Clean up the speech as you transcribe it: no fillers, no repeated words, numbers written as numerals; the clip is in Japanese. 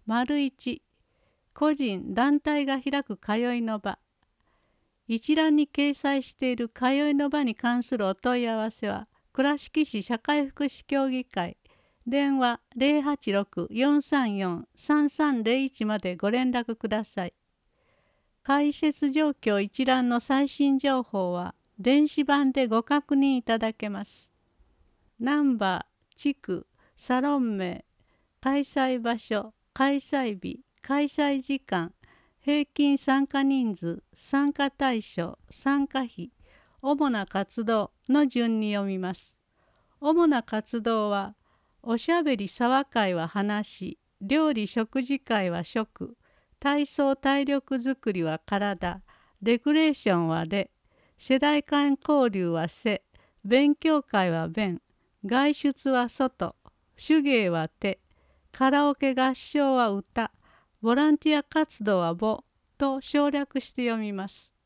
1、個人・団体が開く通いの場。一覧に掲載している通いの場に関するお問い合わせは、倉敷市社会福祉協議会、電話086-434-3301までご連絡ください。開設状況一覧の最新情報は、電子版でご確認いただけます。ナンバー、地区、サロン名、開催場所、開催日、開催時間、平均参加人数、参加対象、参加費、主な活動の順に読みます。主な活動は、おしゃべり茶話会は話、料理食事会は食、体操体力づくりは体、レクレーションはレ、世代間交流はせ、勉強会は弁、外出は外、手芸は手、カラオケ合唱は歌、ボランティア活動はぼと省略して読みます。